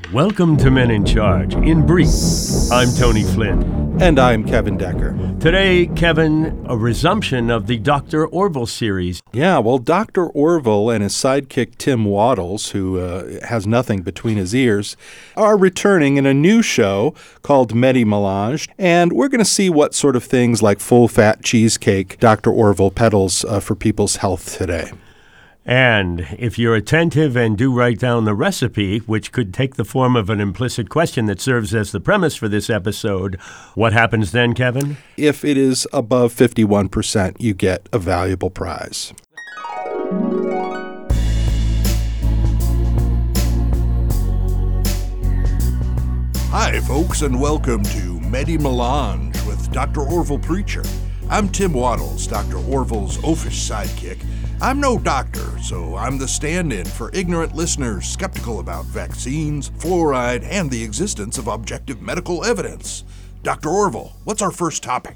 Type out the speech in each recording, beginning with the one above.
Welcome to Men in Charge. In brief, I'm Tony Flynn. And I'm Kevin Decker. Today, Kevin, a resumption of the Dr. Orville series. Yeah, well, Dr. Orville and his sidekick Tim Waddles, who has nothing between his ears, are returning in a new show called Medi-Melange, and we're going to see what sort of things like full-fat cheesecake Dr. Orville peddles for people's health today. And if you're attentive and do write down the recipe, which could take the form of an implicit question that serves as the premise for this episode, what happens then, Kevin? If it is above 51%, you get a valuable prize. Hi, folks, and welcome to Medi-Melange with Dr. Orville Preacher. I'm Tim Waddles, Dr. Orville's oafish sidekick. I'm no doctor, so I'm the stand-in for ignorant listeners skeptical about vaccines, fluoride, and the existence of objective medical evidence. Dr. Orville, what's our first topic?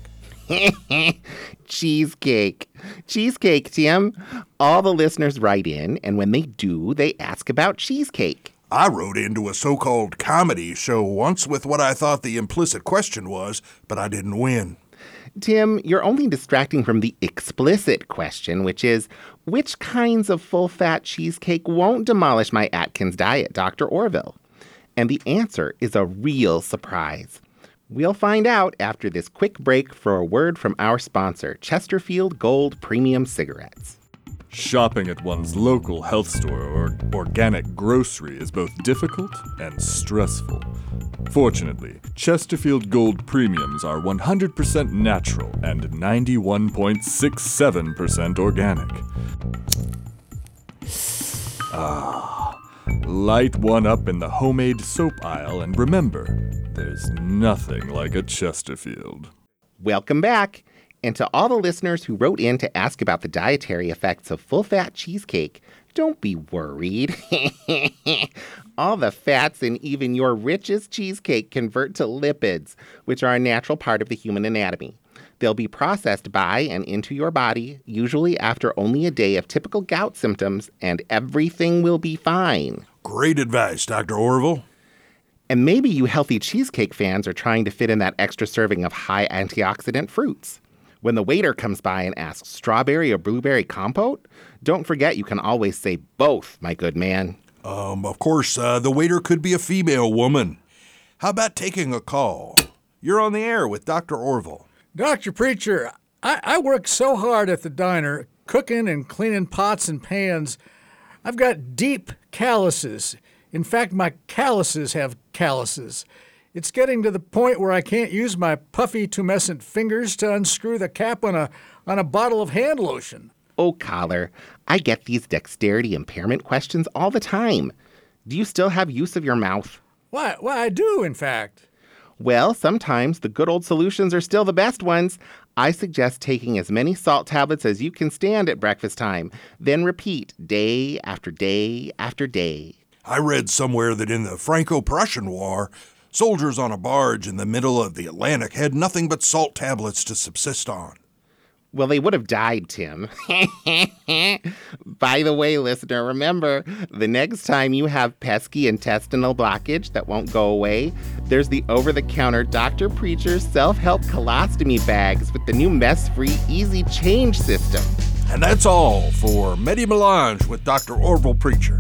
Cheesecake. Cheesecake, Tim. All the listeners write in, and when they do, they ask about cheesecake. I wrote into a so-called comedy show once with what I thought the implicit question was, but I didn't win. Tim, you're only distracting from the explicit question, which is, which kinds of full-fat cheesecake won't demolish my Atkins diet, Dr. Orville? And the answer is a real surprise. We'll find out after this quick break for a word from our sponsor, Chesterfield Gold Premium Cigarettes. Shopping at one's local health store or organic grocery is both difficult and stressful. Fortunately, Chesterfield Gold Premiums are 100% natural and 91.67% organic. Light one up in the homemade soap aisle and remember, there's nothing like a Chesterfield. Welcome back. And to all the listeners who wrote in to ask about the dietary effects of full-fat cheesecake, don't be worried. All the fats in even your richest cheesecake convert to lipids, which are a natural part of the human anatomy. They'll be processed by and into your body, usually after only a day of typical gout symptoms, and everything will be fine. Great advice, Dr. Orville. And maybe you healthy cheesecake fans are trying to fit in that extra serving of high antioxidant fruits. When the waiter comes by and asks strawberry or blueberry compote, don't forget you can always say both, my good man. Of course, the waiter could be a female woman. How about taking a call? You're on the air with Dr. Orville. Dr. Preacher, I work so hard at the diner, cooking and cleaning pots and pans. I've got deep calluses. In fact, my calluses have calluses. It's getting to the point where I can't use my puffy, tumescent fingers to unscrew the cap on a bottle of hand lotion. Oh, Collar, I get these dexterity impairment questions all the time. Do you still have use of your mouth? Why, I do, in fact. Well, sometimes the good old solutions are still the best ones. I suggest taking as many salt tablets as you can stand at breakfast time, then repeat day after day after day. I read somewhere that in the Franco-Prussian War, soldiers on a barge in the middle of the Atlantic had nothing but salt tablets to subsist on. Well, they would have died, Tim. By the way, listener, remember, the next time you have pesky intestinal blockage that won't go away, there's the over-the-counter Dr. Preacher's self-help colostomy bags with the new mess-free Easy Change system. And that's all for Medi-Melange with Dr. Orville Preacher.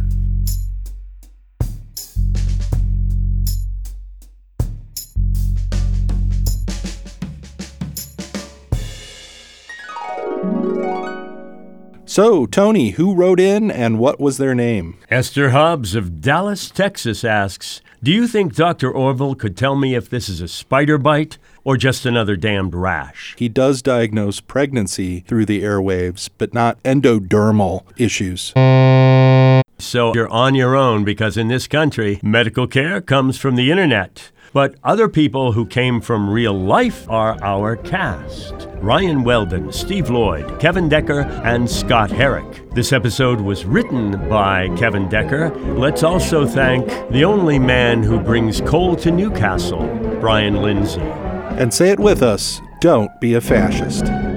So, Tony, who wrote in and what was their name? Esther Hobbs of Dallas, Texas asks, do you think Dr. Orville could tell me if this is a spider bite or just another damned rash? He does diagnose pregnancy through the airwaves, but not endodermal issues. So you're on your own because in this country, medical care comes from the internet. But other people who came from real life are our cast. Ryan Weldon, Steve Lloyd, Kevin Decker, and Scott Herrick. This episode was written by Kevin Decker. Let's also thank the only man who brings coal to Newcastle, Brian Lindsay. And say it with us, don't be a fascist.